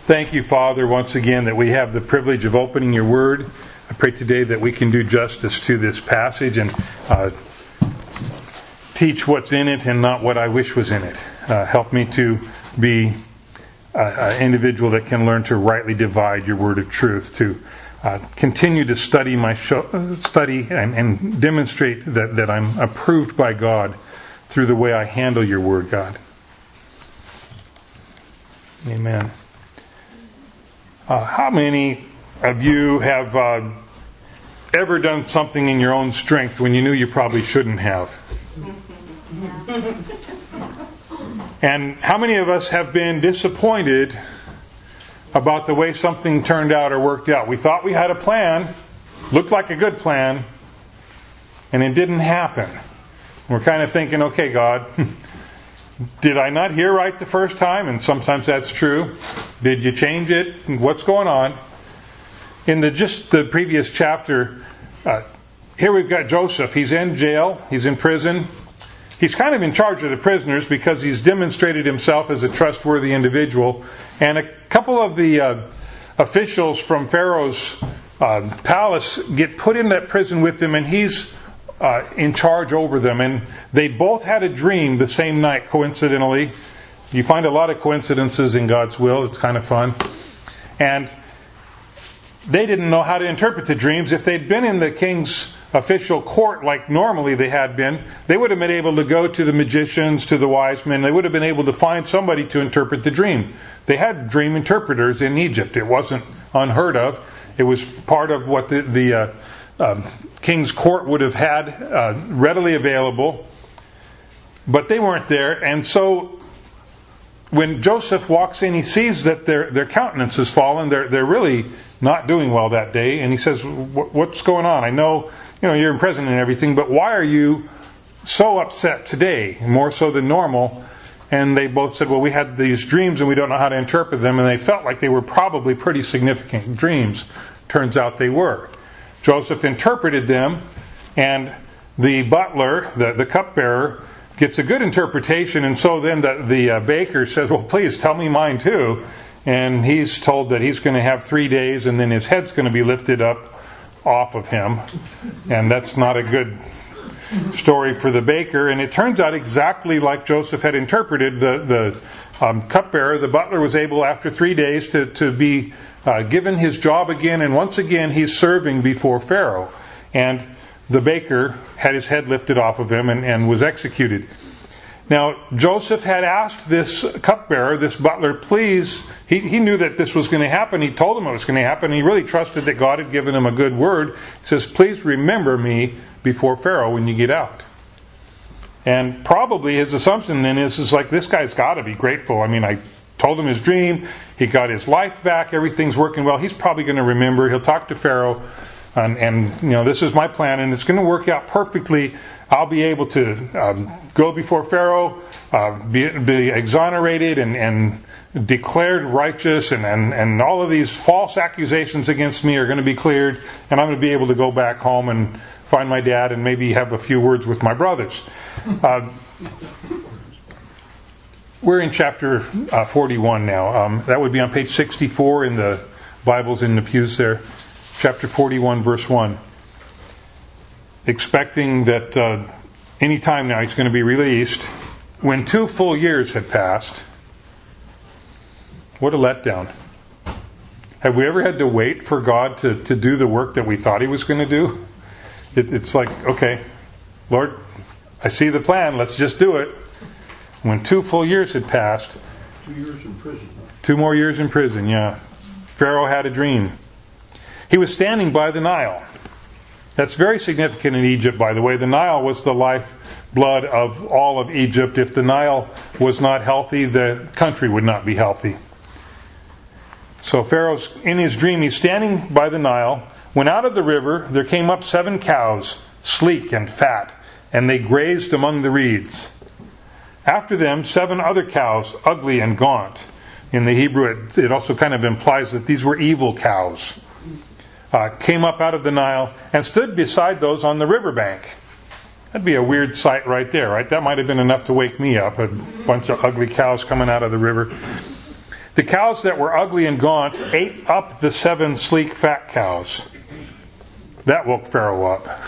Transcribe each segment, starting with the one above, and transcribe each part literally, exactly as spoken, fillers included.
Thank you, Father, once again that we have the privilege of opening your word. I pray today that we can do justice to this passage and uh, teach what's in it and not what I wish was in it. Uh, help me to be an individual that can learn to rightly divide your word of truth, to uh, continue to study my show, study and, and demonstrate that, that I'm approved by God through the way I handle your word, God. Amen. Uh, how many of you have uh, ever done something in your own strength when you knew you probably shouldn't have? And how many of us have been disappointed about the way something turned out or worked out? We thought we had a plan, looked like a good plan, and it didn't happen. We're kind of thinking, okay, God, did I not hear right the first time? And sometimes that's true. Did you change it? What's going on? In the just the previous chapter, uh, here we've got Joseph. He's in jail. He's in prison. He's kind of in charge of the prisoners because he's demonstrated himself as a trustworthy individual. And a couple of the uh, officials from Pharaoh's uh, palace get put in that prison with him, and he's Uh, in charge over them, and they both had a dream the same night, coincidentally. You find a lot of coincidences in God's will. It's kind of fun. And they didn't know how to interpret the dreams. If they'd been in the king's official court like normally they had been, they would have been able to go to the magicians, to the wise men. They would have been able to find somebody to interpret the dream. They had dream interpreters in Egypt. It wasn't unheard of. It was part of what the, the uh, Uh, king's court would have had uh, readily available, but they weren't there. And so when Joseph walks in, he sees that their their countenance has fallen. They're they're really not doing well that day, and he says, "What's going on? I know you know you're in prison and everything, but why are you so upset today, more so than normal?" And they both said, "Well, we had these dreams and we don't know how to interpret them," and they felt like they were probably pretty significant dreams. Turns out they were. Joseph interpreted them, and the butler, the, the cupbearer, gets a good interpretation, and so then the, the uh, baker says, "Well, please tell me mine too." And he's told that he's going to have three days, and then his head's going to be lifted up off of him. And that's not a good story for the baker. And it turns out exactly like Joseph had interpreted. The, the um, cupbearer, the butler, was able after three days to, to be Uh, given his job again, and once again he's serving before Pharaoh. And the baker had his head lifted off of him and, and was executed. Now, Joseph had asked this cupbearer, this butler, please, he, he knew that this was going to happen. He told him it was going to happen. He really trusted that God had given him a good word. He says, "Please remember me before Pharaoh when you get out." And probably his assumption then is, is like, this guy's got to be grateful. I mean, I told him his dream. He got his life back. Everything's working well. He's probably going to remember. He'll talk to Pharaoh. And, and you know, this is my plan. And it's going to work out perfectly. I'll be able to um, go before Pharaoh, uh, be, be exonerated and, and declared righteous. And, and, and all of these false accusations against me are going to be cleared. And I'm going to be able to go back home and find my dad and maybe have a few words with my brothers. Uh, We're in chapter uh, forty-one now. Um, that would be on page sixty-four in the Bibles in the pews there. Chapter forty-one, verse one. Expecting that uh, any time now he's going to be released. When two full years had passed. What a letdown. Have we ever had to wait for God to, to do the work that we thought He was going to do? It, it's like, okay, Lord, I see the plan. Let's just do it. When two full years had passed. Two years in prison. Two more years in prison, yeah. Pharaoh had a dream. He was standing by the Nile. That's very significant in Egypt, by the way. The Nile was the lifeblood of all of Egypt. If the Nile was not healthy, the country would not be healthy. So Pharaoh's, in his dream, he's standing by the Nile. When out of the river, there came up seven cows, sleek and fat, and they grazed among the reeds. After them, seven other cows, ugly and gaunt. In the Hebrew, it, it also kind of implies that these were evil cows. Uh, came up out of the Nile and stood beside those on the riverbank. That'd be a weird sight right there, right? That might have been enough to wake me up, a bunch of ugly cows coming out of the river. The cows that were ugly and gaunt ate up the seven sleek fat cows. That woke Pharaoh up.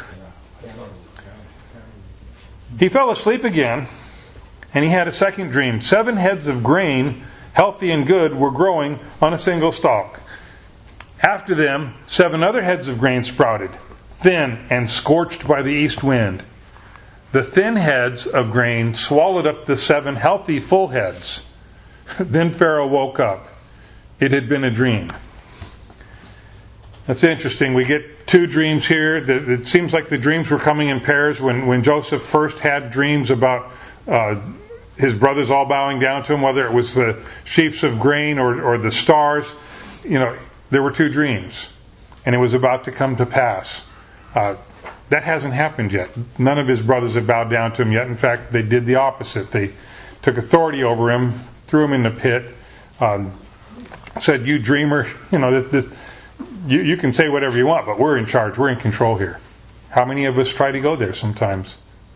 He fell asleep again, and he had a second dream. Seven heads of grain, healthy and good, were growing on a single stalk. After them, seven other heads of grain sprouted, thin and scorched by the east wind. The thin heads of grain swallowed up the seven healthy full heads. Then Pharaoh woke up. It had been a dream. That's interesting. We get two dreams here. It seems like the dreams were coming in pairs. When, when Joseph first had dreams about uh, his brothers all bowing down to him, whether it was the sheaves of grain or, or the stars, you know, there were two dreams. And it was about to come to pass. Uh, that hasn't happened yet. None of his brothers have bowed down to him yet. In fact, they did the opposite. They took authority over him, threw him in the pit, um, said, "You dreamer, you know, this, this, you, you can say whatever you want, but we're in charge. We're in control here." How many of us try to go there sometimes?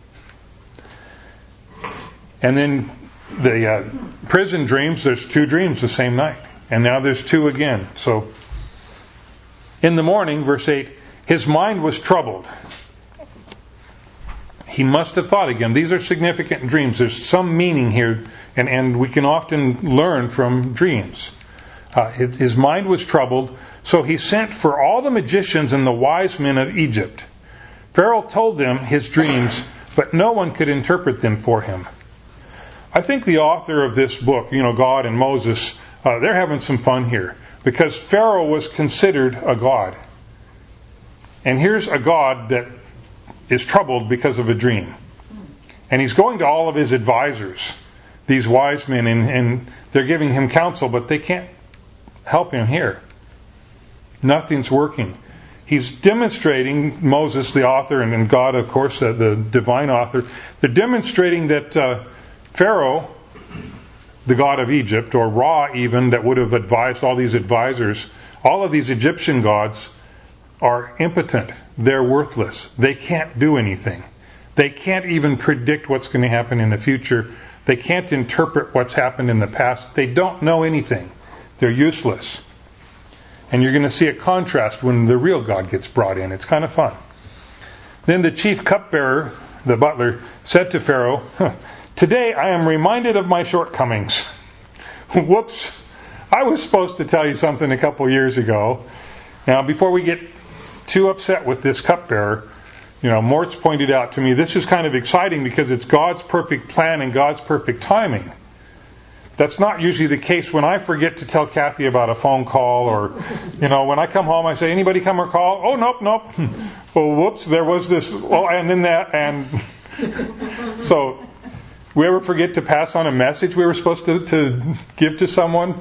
And then the uh, prison dreams, there's two dreams the same night. And now there's two again. So in the morning, verse eight, his mind was troubled. He must have thought again. These are significant dreams. There's some meaning here, and, and we can often learn from dreams. Uh, his, his mind was troubled, so he sent for all the magicians and the wise men of Egypt. Pharaoh told them his dreams, but no one could interpret them for him. I think the author of this book, you know, God and Moses, uh, they're having some fun here, because Pharaoh was considered a god. And here's a god that is troubled because of a dream. And he's going to all of his advisors, these wise men, and, and they're giving him counsel, but they can't help him here. Nothing's working. He's demonstrating, Moses, the author, and, and God, of course, the, the divine author, they're demonstrating that uh, Pharaoh, the god of Egypt, or Ra even, that would have advised all these advisors, all of these Egyptian gods are impotent. They're worthless. They can't do anything. They can't even predict what's going to happen in the future. They can't interpret what's happened in the past. They don't know anything. They're useless. And you're going to see a contrast when the real God gets brought in. It's kind of fun. Then the chief cupbearer, the butler, said to Pharaoh, "Today I am reminded of my shortcomings." Whoops. I was supposed to tell you something a couple years ago. Now, before we get too upset with this cupbearer, you know, Mort's pointed out to me, this is kind of exciting because it's God's perfect plan and God's perfect timing. That's not usually the case when I forget to tell Kathy about a phone call, or, you know, when I come home I say, "Anybody come or call?" "Oh, nope, nope." "Oh, whoops, there was this, oh, and then that, and..." So, we ever forget to pass on a message we were supposed to, to give to someone?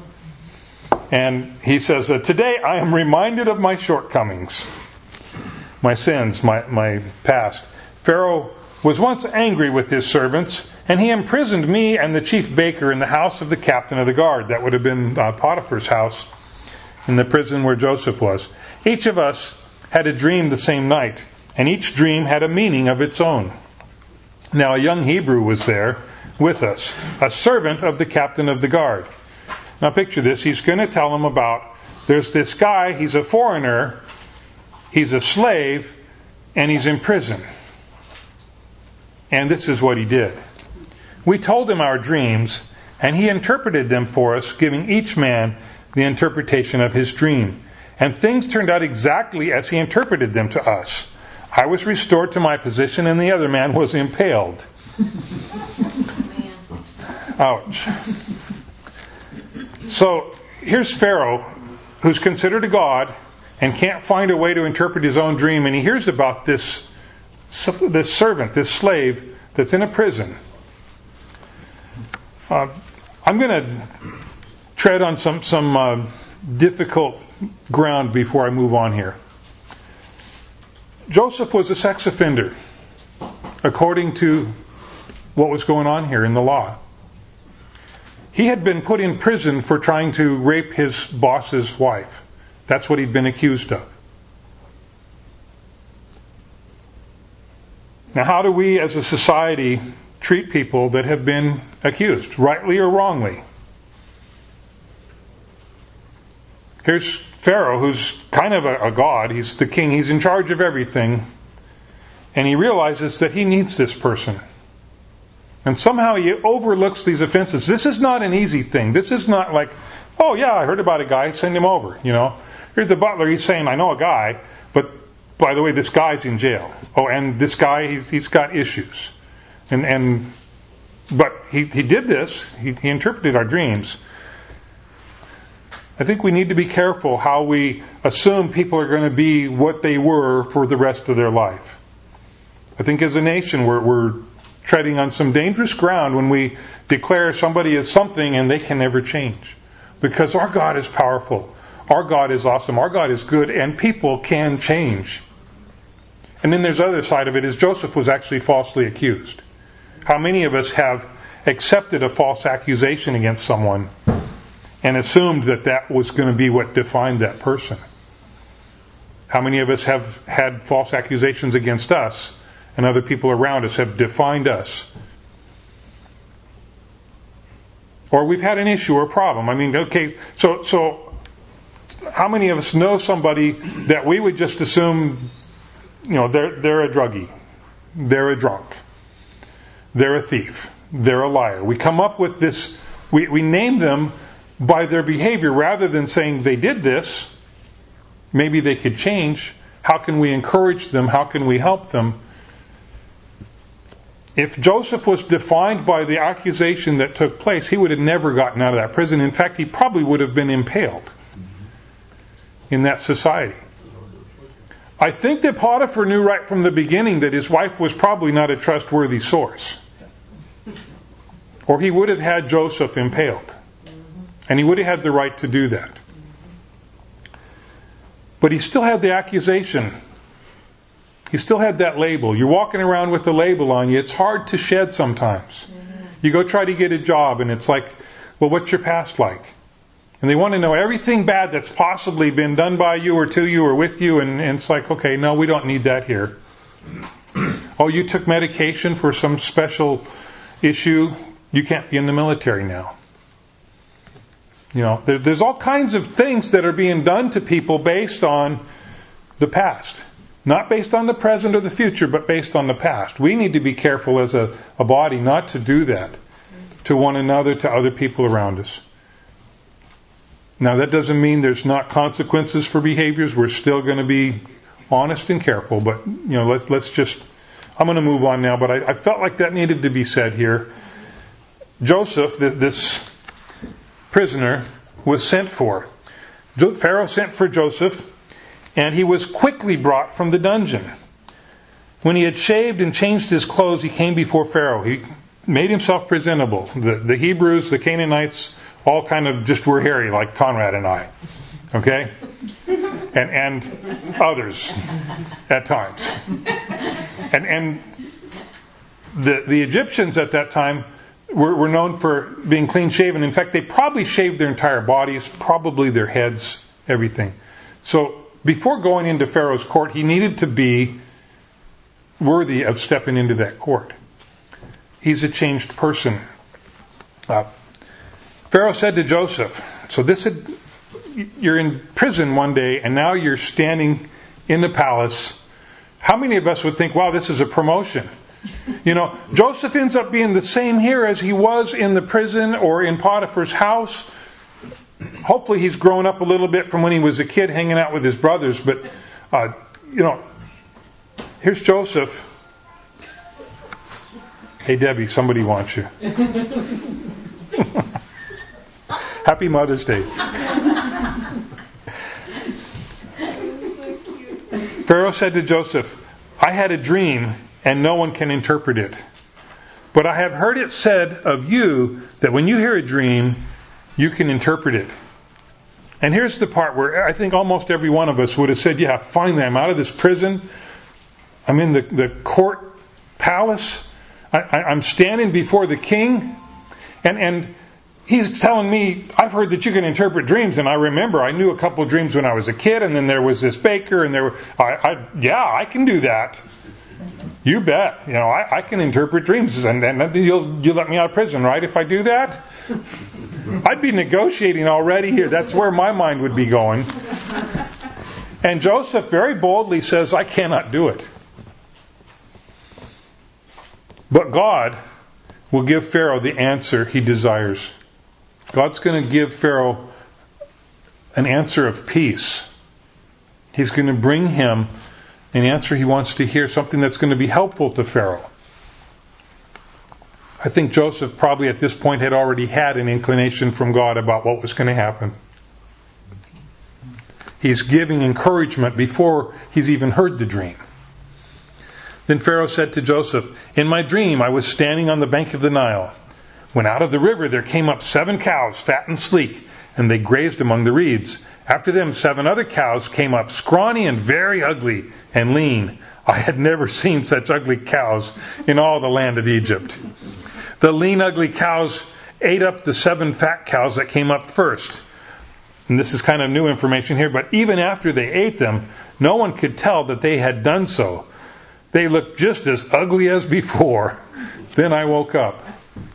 And he says, "Today I am reminded of my shortcomings, my sins, my, my past. Pharaoh was once angry with his servants, and he imprisoned me and the chief baker in the house of the captain of the guard." That would have been uh, Potiphar's house, in the prison where Joseph was. Each of us had a dream the same night, and each dream had a meaning of its own. Now a young Hebrew was there with us, a servant of the captain of the guard. Now picture this. He's going to tell them about, there's this guy, he's a foreigner, he's a slave, and he's in prison. And this is what he did. We told him our dreams, and he interpreted them for us, giving each man the interpretation of his dream. And things turned out exactly as he interpreted them to us. I was restored to my position, and the other man was impaled. Ouch. So here's Pharaoh, who's considered a god and can't find a way to interpret his own dream, and he hears about this this servant, this slave that's in a prison. Uh, I'm going to tread on some some uh, difficult ground before I move on here. Joseph was a sex offender, according to what was going on here in the law. He had been put in prison for trying to rape his boss's wife. That's what he'd been accused of. Now, how do we as a society treat people that have been accused, rightly or wrongly? Here's Pharaoh, who's kind of a, a god. He's the king. He's in charge of everything. And he realizes that he needs this person. And somehow he overlooks these offenses. This is not an easy thing. This is not like, oh yeah, I heard about a guy, send him over. You know, here's the butler. He's saying, I know a guy, but by the way, this guy's in jail. Oh, and this guy, he's, he's got issues. And and but he he did this. He, he interpreted our dreams. I think we need to be careful how we assume people are going to be what they were for the rest of their life. I think as a nation, we're we're treading on some dangerous ground when we declare somebody is something and they can never change. Because our God is powerful. Our God is awesome. Our God is good, and people can change. And then there's the other side of it, is Joseph was actually falsely accused. How many of us have accepted a false accusation against someone and assumed that that was going to be what defined that person? How many of us have had false accusations against us and other people around us have defined us? Or we've had an issue or a problem. I mean, okay, so so how many of us know somebody that we would just assume, you know, they're they're a druggie, they're a drunk, they're a thief, they're a liar. We come up with this, we, we name them by their behavior rather than saying they did this, maybe they could change. How can we encourage them? How can we help them? If Joseph was defined by the accusation that took place, he would have never gotten out of that prison. In fact, he probably would have been impaled in that society. I think that Potiphar knew right from the beginning that his wife was probably not a trustworthy source. Or he would have had Joseph impaled. And he would have had the right to do that. But he still had the accusation. He still had that label. You're walking around with the label on you. It's hard to shed sometimes. Mm-hmm. You go try to get a job and it's like, well, what's your past like? And they want to know everything bad that's possibly been done by you or to you or with you. And, and it's like, okay, no, we don't need that here. Oh, you took medication for some special issue. You can't be in the military now. You know, there, there's all kinds of things that are being done to people based on the past. Not based on the present or the future, but based on the past. We need to be careful as a, a body not to do that to one another, to other people around us. Now, that doesn't mean there's not consequences for behaviors. We're still going to be honest and careful, but, you know, let's, let's just, I'm going to move on now, but I, I felt like that needed to be said here. Joseph, this prisoner, was sent for. Pharaoh sent for Joseph, and he was quickly brought from the dungeon. When he had shaved and changed his clothes, he came before Pharaoh. He made himself presentable. The, the Hebrews, the Canaanites, all kind of just were hairy, like Conrad and I. Okay? And and others at times. And and the the Egyptians at that time were, were known for being clean shaven. In fact, they probably shaved their entire bodies, probably their heads, everything. So before going into Pharaoh's court, he needed to be worthy of stepping into that court. He's a changed person. Uh, Pharaoh said to Joseph, so this had, you're in prison one day and now you're standing in the palace. How many of us would think, wow, this is a promotion? You know, Joseph ends up being the same here as he was in the prison or in Potiphar's house. Hopefully he's grown up a little bit from when he was a kid hanging out with his brothers. But, uh, you know, here's Joseph. Hey, Debbie, somebody wants you. Happy Mother's Day. Pharaoh said to Joseph, I had a dream and no one can interpret it. But I have heard it said of you that when you hear a dream, you can interpret it. And here's the part where I think almost every one of us would have said, yeah, finally I'm out of this prison. I'm in the, the court palace. I, I, I'm standing before the king. And, and he's telling me, I've heard that you can interpret dreams. And I remember I knew a couple of dreams when I was a kid. And then there was this baker. And there were, I, I, yeah, I can do that. You bet. You know, I, I can interpret dreams, and then you'll you let me out of prison, right? If I do that, I'd be negotiating already here. That's where my mind would be going. And Joseph very boldly says, I cannot do it. But God will give Pharaoh the answer he desires. God's going to give Pharaoh an answer of peace. He's going to bring him an answer he wants to hear, something that's going to be helpful to Pharaoh. I think Joseph probably at this point had already had an inclination from God about what was going to happen. He's giving encouragement before he's even heard the dream. Then Pharaoh said to Joseph, in my dream I was standing on the bank of the Nile. When out of the river there came up seven cows, fat and sleek, and they grazed among the reeds. After them, seven other cows came up, scrawny and very ugly and lean. I had never seen such ugly cows in all the land of Egypt. The lean, ugly cows ate up the seven fat cows that came up first. And this is kind of new information here, but even after they ate them, no one could tell that they had done so. They looked just as ugly as before. Then I woke up.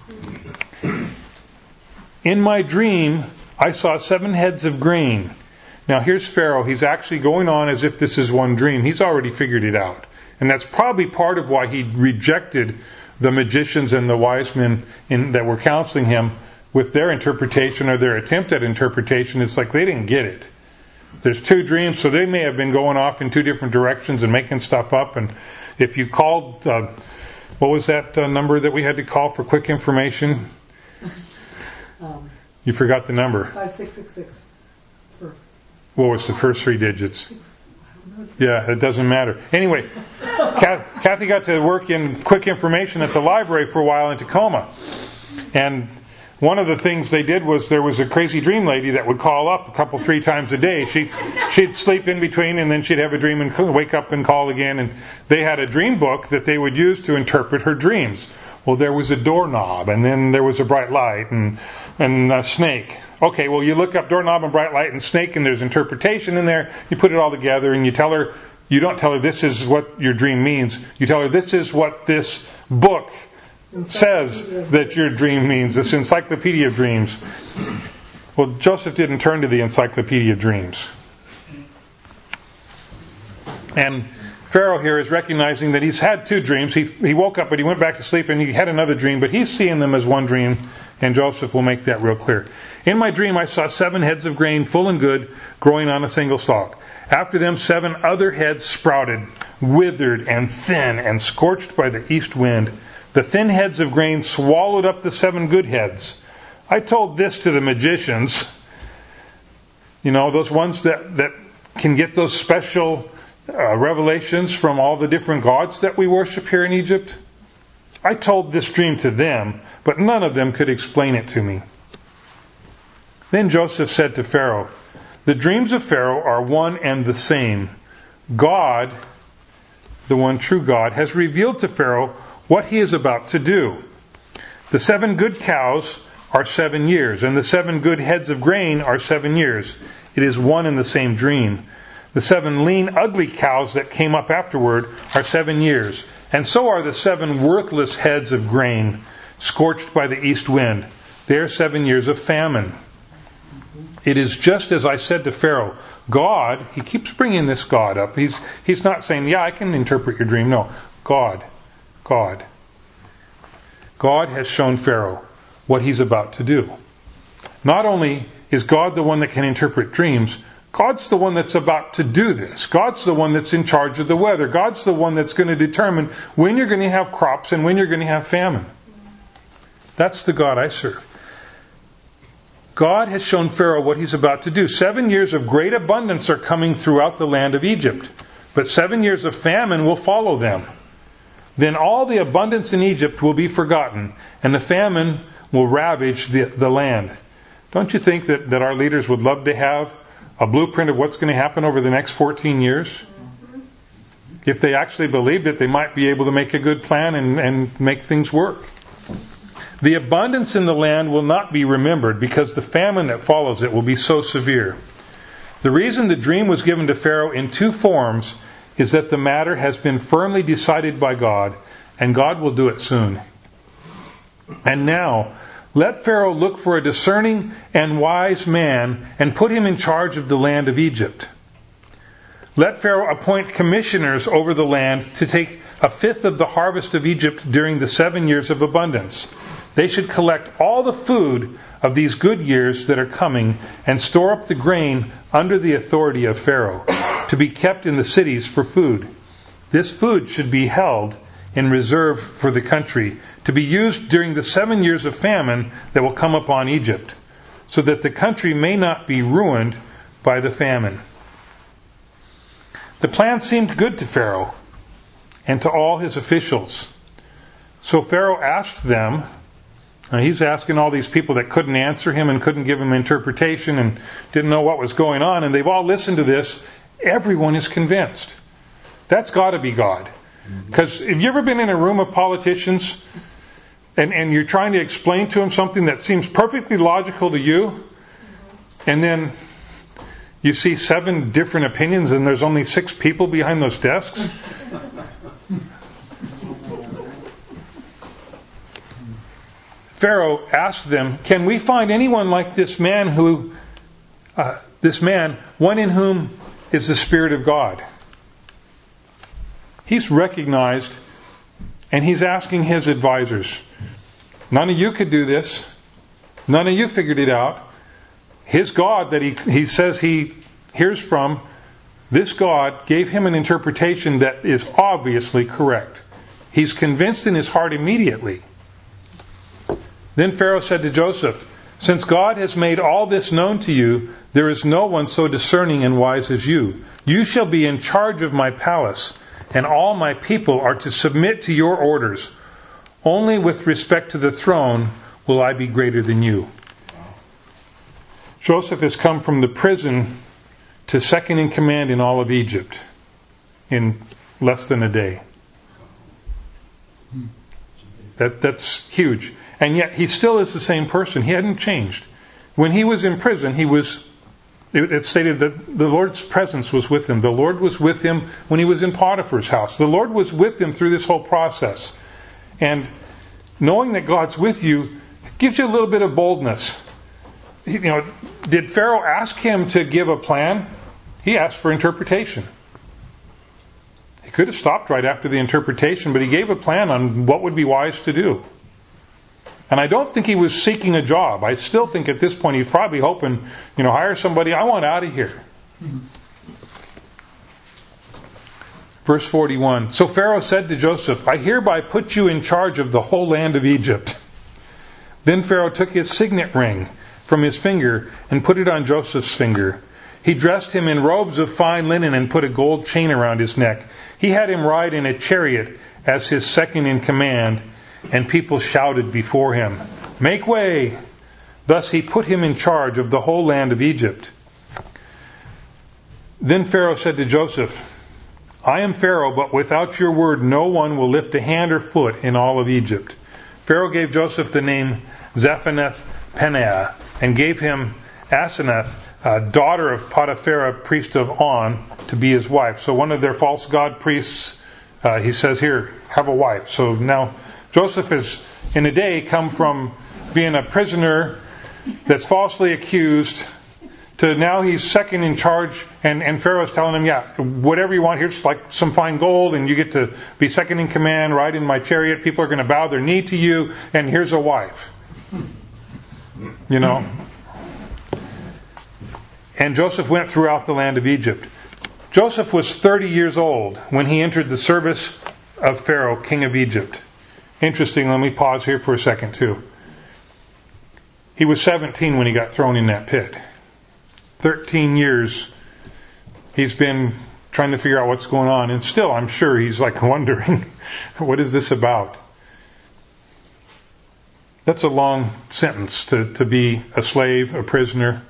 In my dream, I saw seven heads of grain. Now here's Pharaoh. He's actually going on as if this is one dream. He's already figured it out. And that's probably part of why he rejected the magicians and the wise men in, that were counseling him with their interpretation or their attempt at interpretation. It's like they didn't get it. There's two dreams, so they may have been going off in two different directions and making stuff up. And if you called, uh, what was that uh, number that we had to call for quick information? Um, you forgot the number. five six six six. What was the first three digits? Yeah, it doesn't matter. Anyway, Kathy got to work in quick information at the library for a while in Tacoma. And one of the things they did was there was a crazy dream lady that would call up a couple, three times a day. She, she'd sleep in between and then she'd have a dream and wake up and call again. And they had a dream book that they would use to interpret her dreams. Well, there was a doorknob and then there was a bright light and, and a snake. Okay, well, you look up doorknob and bright light and snake and there's interpretation in there. You put it all together and you tell her, you don't tell her this is what your dream means. You tell her this is what this book says that your dream means. This encyclopedia of dreams. Well, Joseph didn't turn to the encyclopedia of dreams. And Pharaoh here is recognizing that he's had two dreams. He, he woke up, but he went back to sleep and he had another dream, but he's seeing them as one dream, and Joseph will make that real clear. In my dream, I saw seven heads of grain, full and good, growing on a single stalk. After them, seven other heads sprouted, withered and thin and scorched by the east wind. The thin heads of grain swallowed up the seven good heads. I told this to the magicians, you know, those ones that, that can get those special uh, revelations from all the different gods that we worship here in Egypt. I told this dream to them, but none of them could explain it to me. Then Joseph said to Pharaoh, the dreams of Pharaoh are one and the same. God, the one true God, has revealed to Pharaoh what he is about to do. The seven good cows are seven years, and the seven good heads of grain are seven years. It is one and the same dream. The seven lean, ugly cows that came up afterward are seven years, and so are the seven worthless heads of grain, scorched by the east wind. They are seven years of famine. It is just as I said to Pharaoh. God, he keeps bringing this God up. He's, he's not saying, yeah, I can interpret your dream. No, God. God. God has shown Pharaoh what he's about to do. Not only is God the one that can interpret dreams, God's the one that's about to do this. God's the one that's in charge of the weather. God's the one that's going to determine when you're going to have crops and when you're going to have famine. That's the God I serve. God has shown Pharaoh what he's about to do. Seven years of great abundance are coming throughout the land of Egypt, but seven years of famine will follow them. Then all the abundance in Egypt will be forgotten, and the famine will ravage the, the land. Don't you think that, that our leaders would love to have a blueprint of what's going to happen over the next fourteen years? If they actually believed it, they might be able to make a good plan and, and make things work. The abundance in the land will not be remembered because the famine that follows it will be so severe. The reason the dream was given to Pharaoh in two forms is that the matter has been firmly decided by God, and God will do it soon. And now, let Pharaoh look for a discerning and wise man and put him in charge of the land of Egypt. Let Pharaoh appoint commissioners over the land to take a fifth of the harvest of Egypt during the seven years of abundance. They should collect all the food of these good years that are coming and store up the grain under the authority of Pharaoh, to be kept in the cities for food. This food should be held in reserve for the country, to be used during the seven years of famine that will come upon Egypt, so that the country may not be ruined by the famine. The plan seemed good to Pharaoh and to all his officials. So Pharaoh asked them, now he's asking all these people that couldn't answer him and couldn't give him interpretation and didn't know what was going on, and they've all listened to this. Everyone is convinced. That's got to be God. Because have you ever been in a room of politicians and, and you're trying to explain to them something that seems perfectly logical to you, and then you see seven different opinions and there's only six people behind those desks? Pharaoh asked them, "Can we find anyone like this man who, uh, this man, one in whom is the Spirit of God?" He's recognized, and he's asking his advisors. None of you could do this. None of you figured it out. His God that he, he says he hears from, this God gave him an interpretation that is obviously correct. He's convinced in his heart immediately. Then Pharaoh said to Joseph, "Since God has made all this known to you, there is no one so discerning and wise as you. You shall be in charge of my palace, and all my people are to submit to your orders. Only with respect to the throne will I be greater than you." Joseph has come from the prison to second in command in all of Egypt in less than a day. That, that's huge. And yet he still is the same person. He hadn't changed. When he was in prison, he was, it, it stated that the Lord's presence was with him. The Lord was with him when he was in Potiphar's house. The Lord was with him through this whole process. And knowing that God's with you gives you a little bit of boldness. You know, did Pharaoh ask him to give a plan? He asked for interpretation. He could have stopped right after the interpretation, but he gave a plan on what would be wise to do. And I don't think he was seeking a job. I still think at this point he's probably hoping, you know, hire somebody. I want out of here. Mm-hmm. Verse forty-one. So Pharaoh said to Joseph, "I hereby put you in charge of the whole land of Egypt." Then Pharaoh took his signet ring from his finger and put it on Joseph's finger. He dressed him in robes of fine linen and put a gold chain around his neck. He had him ride in a chariot as his second in command, and people shouted before him, "Make way!" Thus he put him in charge of the whole land of Egypt. Then Pharaoh said to Joseph, "I am Pharaoh, but without your word no one will lift a hand or foot in all of Egypt." Pharaoh gave Joseph the name Zaphenath-Paneah and gave him Asenath, uh, daughter of Potiphar, priest of On, to be his wife. So one of their false god priests, uh, he says, "Here, have a wife." So now Joseph has, in a day, come from being a prisoner that's falsely accused to now he's second in charge, and, and Pharaoh's telling him, "Yeah, whatever you want, here's like some fine gold, and you get to be second in command, ride in my chariot, people are going to bow their knee to you, and here's a wife." You know? And Joseph went throughout the land of Egypt. Joseph was thirty years old when he entered the service of Pharaoh, king of Egypt. Interesting, let me pause here for a second too. He was seventeen when he got thrown in that pit. thirteen years he's been trying to figure out what's going on, and still I'm sure he's like wondering, what is this about? That's a long sentence to, to be a slave, a prisoner,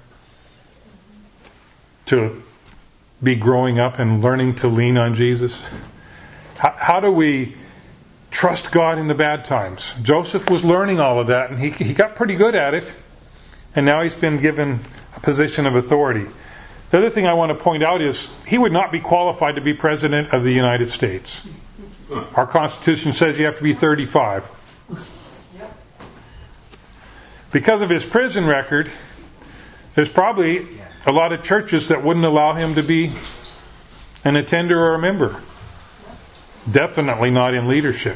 to be growing up and learning to lean on Jesus. How, how do we trust God in the bad times? Joseph was learning all of that, and he, he got pretty good at it. And now he's been given a position of authority. The other thing I want to point out is he would not be qualified to be President of the United States. Our Constitution says you have to be thirty-five. Because of his prison record, there's probably a lot of churches that wouldn't allow him to be an attender or a member. Definitely not in leadership.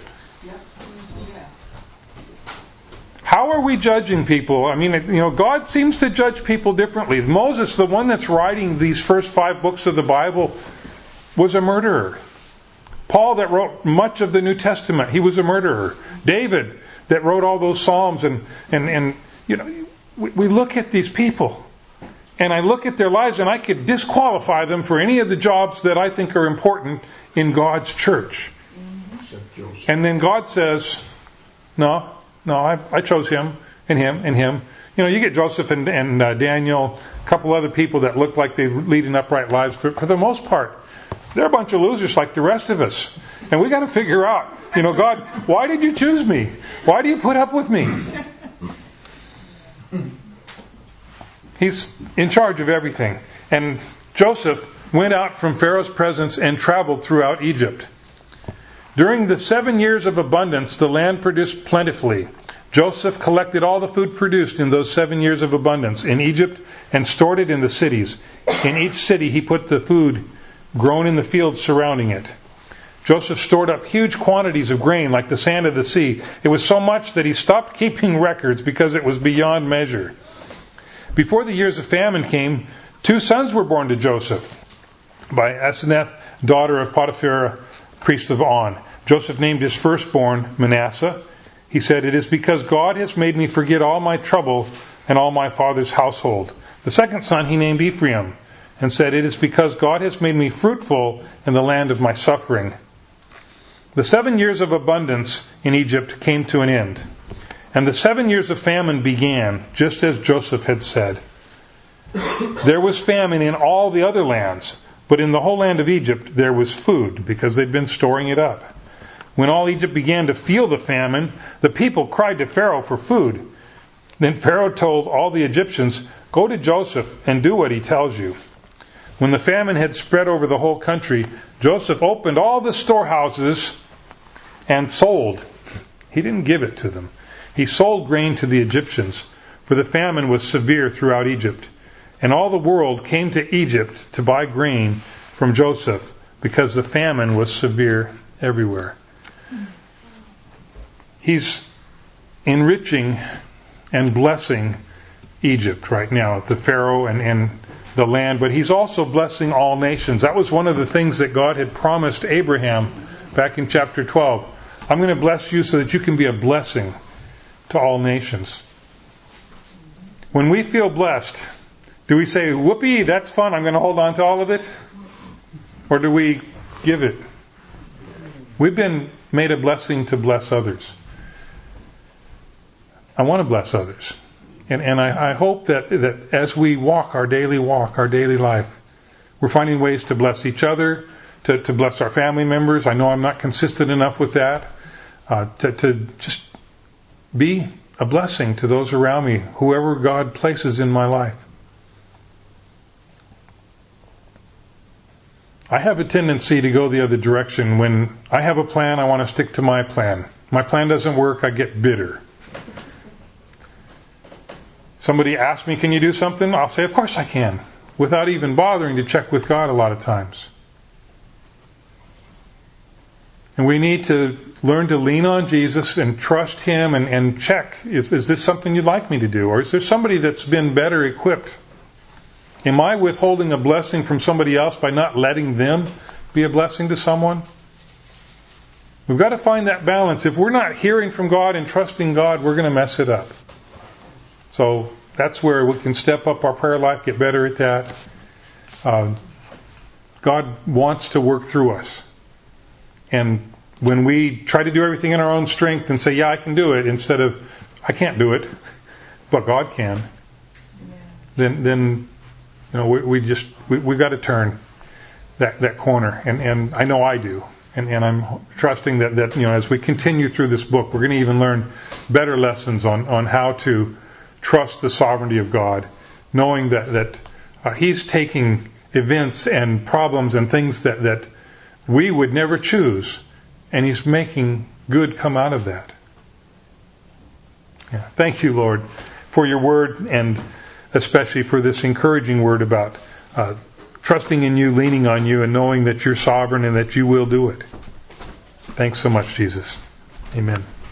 How are we judging people? I mean, you know, God seems to judge people differently. Moses, the one that's writing these first five books of the Bible, was a murderer. Paul, that wrote much of the New Testament, he was a murderer. David, that wrote all those Psalms, and, and, and you know, we, we look at these people, and I look at their lives, and I could disqualify them for any of the jobs that I think are important in God's church. And then God says, no, no, I, I chose him, and him, and him. You know, you get Joseph and, and uh, Daniel, a couple other people that look like they lead an upright lives, but for the most part, they're a bunch of losers like the rest of us. And we got to figure out, you know, God, why did you choose me? Why do you put up with me? He's in charge of everything. And Joseph went out from Pharaoh's presence and traveled throughout Egypt. During the seven years of abundance, the land produced plentifully. Joseph collected all the food produced in those seven years of abundance in Egypt and stored it in the cities. In each city he put the food grown in the fields surrounding it. Joseph stored up huge quantities of grain like the sand of the sea. It was so much that he stopped keeping records because it was beyond measure. Before the years of famine came, two sons were born to Joseph by Asenath, daughter of Potiphar, priest of On. Joseph named his firstborn Manasseh. He said, "It is because God has made me forget all my trouble and all my father's household." The second son he named Ephraim and said, "It is because God has made me fruitful in the land of my suffering." The seven years of abundance in Egypt came to an end, and the seven years of famine began, just as Joseph had said. There was famine in all the other lands, but in the whole land of Egypt there was food, because they'd been storing it up. When all Egypt began to feel the famine, the people cried to Pharaoh for food. Then Pharaoh told all the Egyptians, "Go to Joseph and do what he tells you." When the famine had spread over the whole country, Joseph opened all the storehouses and sold. He didn't give it to them. He sold grain to the Egyptians, for the famine was severe throughout Egypt. And all the world came to Egypt to buy grain from Joseph, because the famine was severe everywhere. He's enriching and blessing Egypt right now, the Pharaoh and, and the land, but he's also blessing all nations. That was one of the things that God had promised Abraham back in chapter twelve. I'm going to bless you so that you can be a blessing to all nations. When we feel blessed, do we say, "Whoopee, that's fun, I'm going to hold on to all of it"? Or do we give it? We've been made a blessing to bless others. I want to bless others. And, and I, I hope that, that as we walk our daily walk, our daily life, we're finding ways to bless each other, to, to bless our family members. I know I'm not consistent enough with that. Uh, to, to just be a blessing to those around me, whoever God places in my life. I have a tendency to go the other direction. When I have a plan, I want to stick to my plan. My plan doesn't work, I get bitter. Somebody asks me, "Can you do something?" I'll say, "Of course I can," without even bothering to check with God a lot of times. And we need to learn to lean on Jesus and trust Him and, and check, is, is this something you'd like me to do? Or is there somebody that's been better equipped? Am I withholding a blessing from somebody else by not letting them be a blessing to someone? We've got to find that balance. If we're not hearing from God and trusting God, we're going to mess it up. So that's where we can step up our prayer life, get better at that. Uh, God wants to work through us. And when we try to do everything in our own strength and say, "Yeah, I can do it," instead of, "I can't do it, but God can," yeah. then then you know we, we just we we got to turn that that corner, and and I know I do, and and I'm trusting that that you know as we continue through this book, we're going to even learn better lessons on on how to trust the sovereignty of God, knowing that that Uh, he's taking events and problems and things that, that we would never choose, and He's making good come out of that. Yeah. Thank you, Lord, for your word, and especially for this encouraging word about uh, trusting in you, leaning on you, and knowing that you're sovereign and that you will do it. Thanks so much, Jesus. Amen.